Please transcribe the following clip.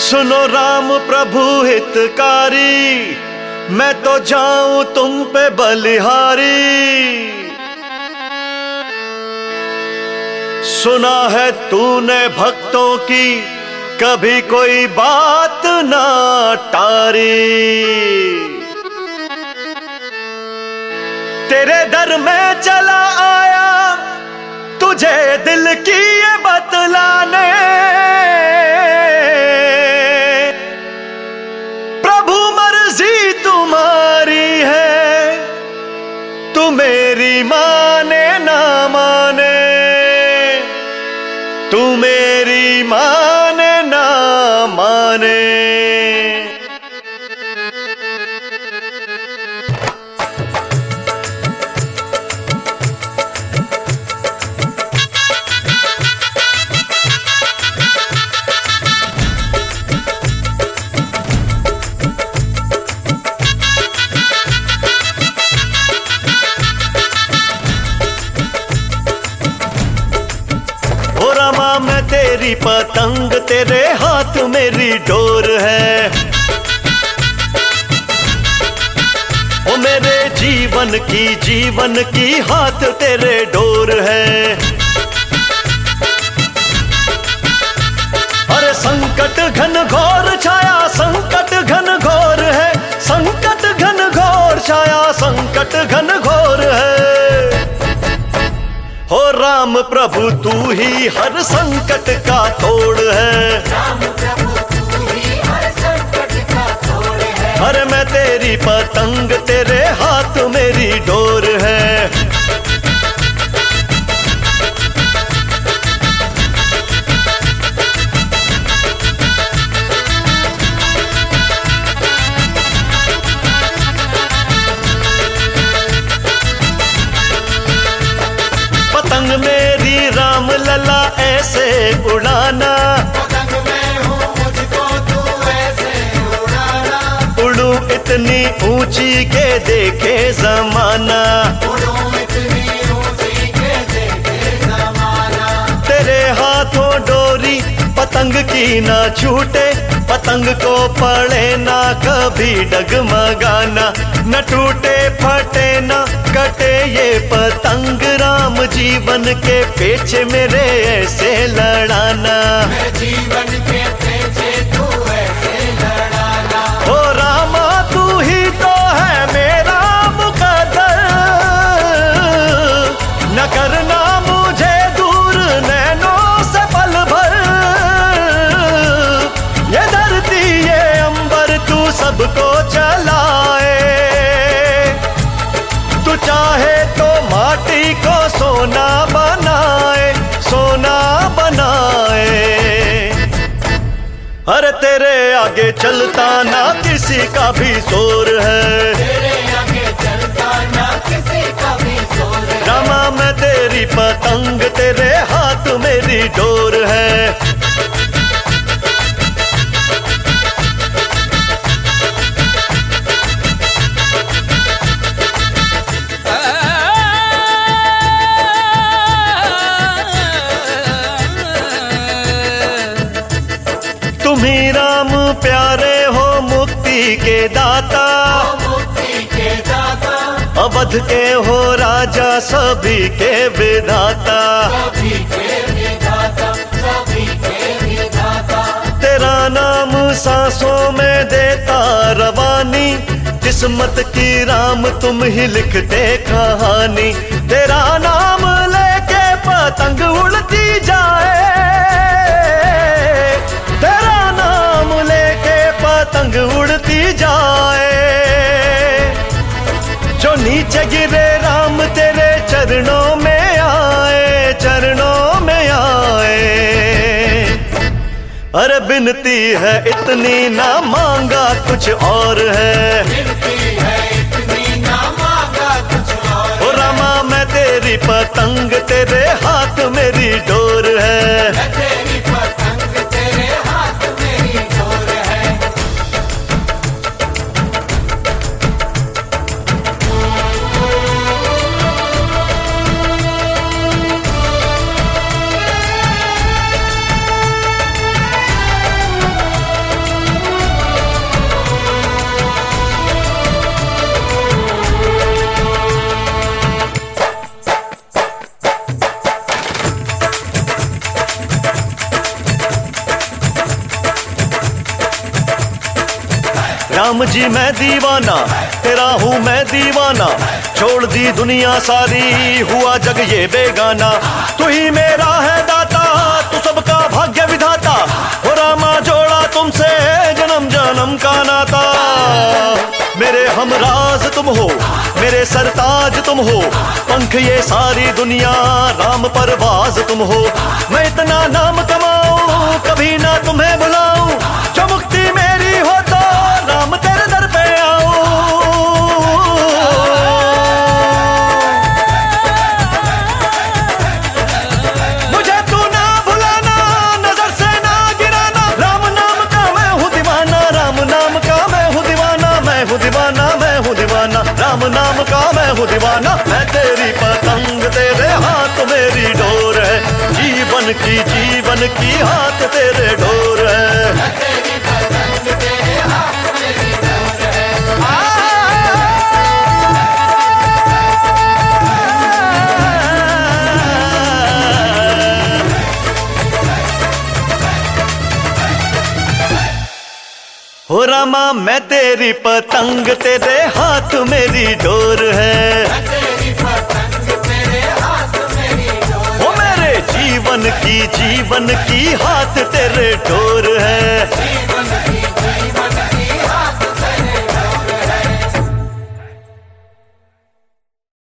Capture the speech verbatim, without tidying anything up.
सुनो राम प्रभु हितकारी, मैं तो जाऊं तुम पे बलिहारी। सुना है तूने भक्तों की कभी कोई बात ना टारी। तेरे दर में चला आया तुझे दिल की ये बतलाने। प्रभु मर्जी तुम्हारी है, तू मेरी माने ना माने, तू मेरी माने ना माने। मैं तेरी पतंग, तेरे हाथ मेरी डोर है। ओ मेरे जीवन की जीवन की हाथ तेरे डोर है। अरे संकट घन घोर छाया, संकट घन घोर है, संकट घन घोर छाया, संकट घन घोर है। हो राम प्रभु तू ही हर संकट का तोड़ है। राम प्रभु तू ही हर संकट का तोड़ है। अरे मैं तेरी पतंग, तेरे हाथ मेरी डोर है। पतंग मेरी राम लला ऐसे उड़ाना, पतंग में हूँ मुझको तू ऐसे उड़ाना। उड़ूं इतनी ऊंची के देखे जमाना, उड़ूं इतनी ऊंची के देखे जमाना। तेरे हाथों डोरी पतंग की ना छूटे, पतंग को पड़े ना कभी डगमगाना। न टूटे फटे ना कटे ये पतंग, राम जीवन के पीछे मेरे ऐसे लड़ाना। मैं जीवन के पीछे तू ऐसे लड़ाना। ओ रामा तू ही तो है मेरा मुकद्दर, न करना मुझे दूर नैनों से पल भर। ये धरती ये अंबर तू सबको चलाए, तू चाहे तो माटी को सोना बनाए, सोना बनाए। अरे तेरे आगे चलता ना किसी का भी जोर है। तेरे आगे चलता ना किसी का भी जोर है। रामा मैं तेरी पतंग, तेरे हाथ मेरी डोर है। तुम्ही राम प्यारे हो मुक्ति के दाता, मुक्ति के दाता। अवध के हो राजा सभी के विधाता। सभी के विधाता, सभी के विधाता। तेरा नाम सांसों में देता रवानी, किस्मत की राम तुम ही लिखते कहानी। तेरा नाम लेके पतंग उड़ती जाए, तेरा नाम लेके पतंग उड़ती जाए। जो नीचे गिरे राम तेरे चरणों में आए, चरणों में आए। अरे बिनती है इतनी ना मांगा कुछ और है। बिनती है इतनी ना मांगा कुछ और। ओ रामा मैं तेरी पतंग, तेरे हाथ मेरी डोर है। मैं तेरी पतंग, तेरे हाथ मेरी डोर है। राम जी मैं दीवाना, तेरा हूँ मैं दीवाना, छोड़ दी दुनिया सारी, हुआ जग ये बेगाना। तू ही मेरा है दाता, तू सबका भाग्य विधाता, हो रामा जोड़ा तुमसे जन्म जन्म का नाता। मेरे हमराज तुम हो, मेरे सरताज तुम हो, पंख ये सारी दुनिया, राम परवाज तुम हो। मैं इतना नाम कमाऊं, कभी ना तुम्हें बुलाऊं, जो मुक्ति मेरी हो तो राम तेरे दर पे आऊं। मुझे तू ना भुलाना, नजर से ना गिराना, राम नाम का मैं हूँ दीवाना, राम नाम का मैं हूँ दीवाना, मैं हूँ दीवाना, मैं हूँ दीवाना, राम नाम का मैं हूँ दीवाना। मैं तेरी पतंग, तेरे हाथ मेरी डोर है, जीवन की जीवन की हाथ तेरे डोर है। तेरी पतंग तेरे हाथ मेरी डोर है। हो रामा मैं तेरी पतंग, तेरे हाथ मेरी डोर है। तेरी पतंग तेरे हाथ मेरी डोर। ओ मेरे जीवन की जीवन की हाथ तेरे डोर है। जीवन